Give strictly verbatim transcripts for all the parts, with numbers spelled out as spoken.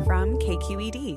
from K Q E D.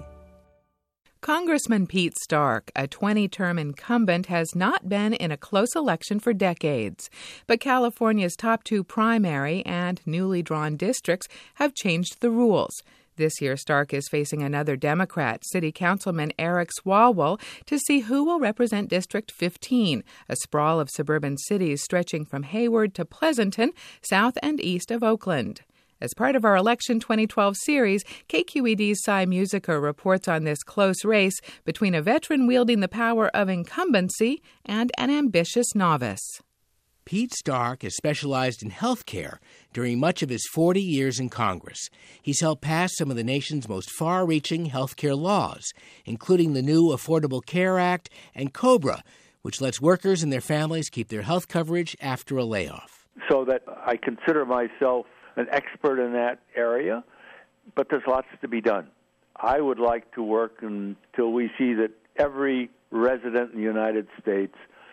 Congressman Pete Stark, a twenty-term incumbent, has not been in a close election for decades. But California's top two primary and newly drawn districts have changed the rules. This year, Stark is facing another Democrat, City Councilman Eric Swalwell, to see who will represent District fifteen, a sprawl of suburban cities stretching from Hayward to Pleasanton, south and east of Oakland. As part of our Election twenty twelve series, K Q E D's Cy Musica reports on this close race between a veteran wielding the power of incumbency and an ambitious novice. Pete Stark has specialized in health care during much of his forty years in Congress. He's helped pass some of the nation's most far-reaching health care laws, including the new Affordable Care Act and COBRA, which lets workers and their families keep their health coverage after a layoff. So that I consider myself an expert in that area, but there's lots to be done. I would like to work until we see that every resident in the United States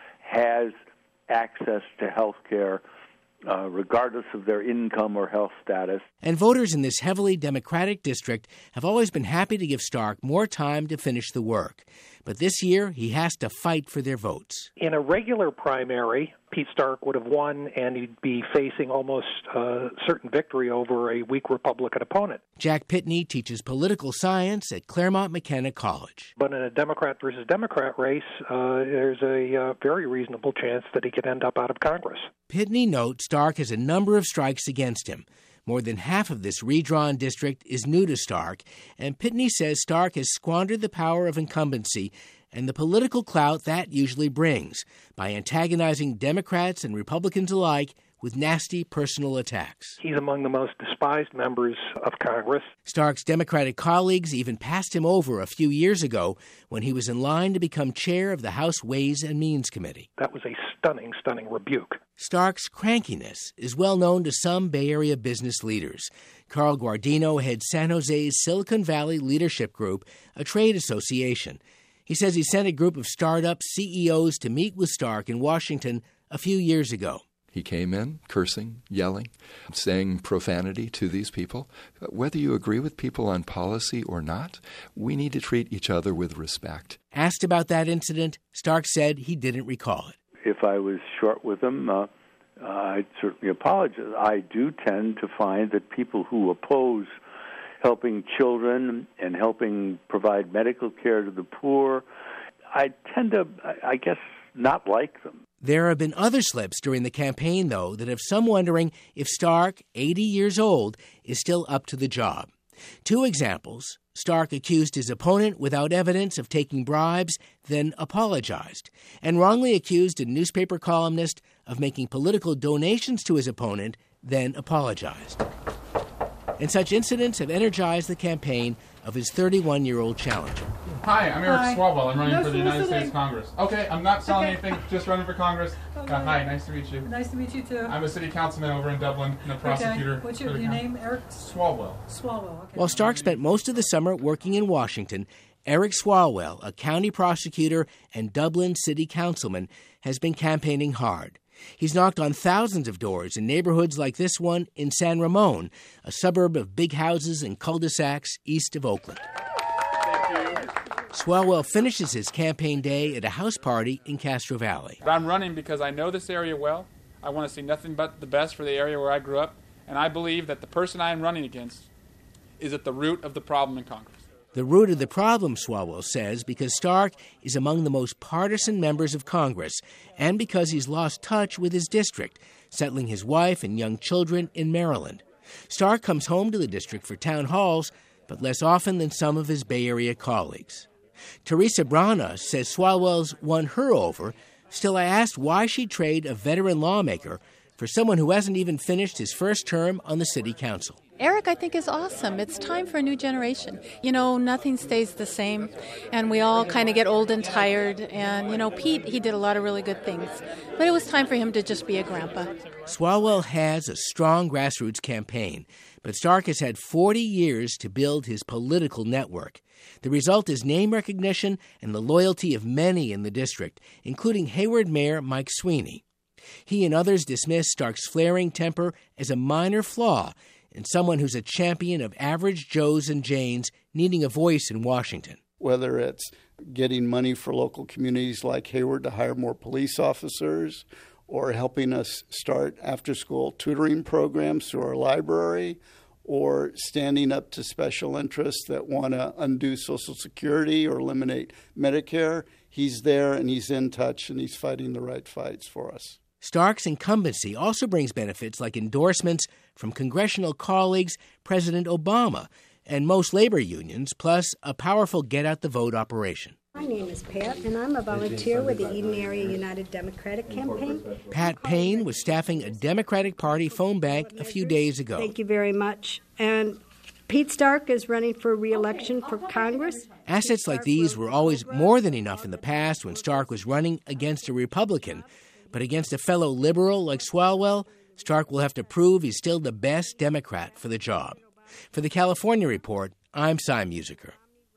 has access to health care, uh, regardless of their income or health status. And voters in this heavily Democratic district have always been happy to give Stark more time to finish the work. But this year, he has to fight for their votes. In a regular primary, Pete Stark would have won, and he'd be facing almost uh, certain victory over a weak Republican opponent. Jack Pitney teaches political science at Claremont McKenna College. But in a Democrat versus Democrat race, uh, there's a uh, very reasonable chance that he could end up out of Congress. Pitney notes Stark has a number of strikes against him. More than half of this redrawn district is new to Stark, and Pitney says Stark has squandered the power of incumbency and the political clout that usually brings by antagonizing Democrats and Republicans alike with nasty personal attacks. He's among the most despised members of Congress. Stark's Democratic colleagues even passed him over a few years ago when he was in line to become chair of the House Ways and Means Committee. That was a stunning, stunning rebuke. Stark's crankiness is well known to some Bay Area business leaders. Carl Guardino heads San Jose's Silicon Valley Leadership Group, a trade association. He says he sent a group of startup C E Os to meet with Stark in Washington a few years ago. He came in cursing, yelling, saying profanity to these people. Whether you agree with people on policy or not, we need to treat each other with respect. Asked about that incident, Stark said he didn't recall it. If I was short with him, uh, uh, I'd certainly apologize. I do tend to find that people who oppose helping children and helping provide medical care to the poor, I tend to, I guess, not like them. There have been other slips during the campaign, though, that have some wondering if Stark, eighty years old, is still up to the job. Two examples. Stark accused his opponent without evidence of taking bribes, then apologized, and wrongly accused a newspaper columnist of making political donations to his opponent, then apologized. And such incidents have energized the campaign of his thirty-one-year-old challenger. Hi, I'm Eric Hi. Swalwell. I'm running No for the United soliciting. States Congress. Okay, I'm not selling Okay. anything, just running for Congress. Okay. Uh, hi, nice to meet you. Nice to meet you, too. I'm a city councilman over in Dublin and a prosecutor. Okay. What's for your, the your county. name? Eric Swalwell. Swalwell. Okay. While Stark spent most of the summer working in Washington, Eric Swalwell, a county prosecutor and Dublin city councilman, has been campaigning hard. He's knocked on thousands of doors in neighborhoods like this one in San Ramon, a suburb of big houses and cul-de-sacs east of Oakland. Swalwell finishes his campaign day at a house party in Castro Valley. But I'm running because I know this area well. I want to see nothing but the best for the area where I grew up. And I believe that the person I am running against is at the root of the problem in Congress. The root of the problem, Swalwell says, because Stark is among the most partisan members of Congress and because he's lost touch with his district, settling his wife and young children in Maryland. Stark comes home to the district for town halls, but less often than some of his Bay Area colleagues. Teresa Brana says Swalwell's won her over. Still, I asked why she'd trade a veteran lawmaker for someone who hasn't even finished his first term on the city council. Eric, I think, is awesome. It's time for a new generation. You know, nothing stays the same, and we all kind of get old and tired. And, you know, Pete, he did a lot of really good things. But it was time for him to just be a grandpa. Swalwell has a strong grassroots campaign, but Stark has had forty years to build his political network. The result is name recognition and the loyalty of many in the district, including Hayward Mayor Mike Sweeney. He and others dismiss Stark's flaring temper as a minor flaw and someone who's a champion of average Joes and Janes needing a voice in Washington. Whether it's getting money for local communities like Hayward to hire more police officers, or helping us start after-school tutoring programs through our library, or standing up to special interests that want to undo Social Security or eliminate Medicare, he's there and he's in touch and he's fighting the right fights for us. Stark's incumbency also brings benefits like endorsements from congressional colleagues, President Obama, and most labor unions, plus a powerful get-out-the-vote operation. My name is Pat, and I'm a volunteer with the Eden Area United Democratic Campaign. Pat Payne was staffing a Democratic Party phone bank a few days ago. Thank you very much. And Pete Stark is running for re-election for Congress. Assets like these were always more than enough in the past when Stark was running against a Republican. But against a fellow liberal like Swalwell, Stark will have to prove he's still the best Democrat for the job. For the California Report, I'm Cy Musiker.